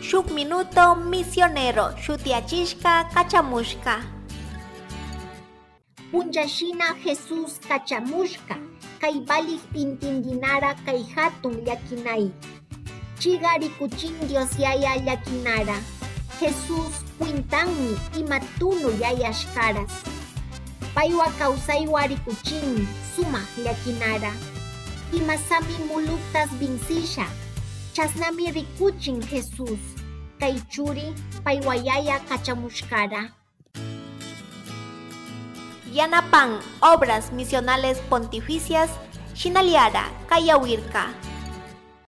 Shuk minuto misionero shutiachishka kachamushka. Punchashina Jesús kachamushka, kay balik intindinara kay hatun llakinay. Chigari kuchin Dios yaya llakinara. Jesús kuintanmi imatunu yayashkaras. Paywa kausaywa rikuchin sumak llakinara. Imasami muluktas vinsisha. Chasnami rikuchin Jesús. Kay churi paywa yaya kachamushkara. Yanapan, obras misionales pontificias, Shinaliara, Kayawirka.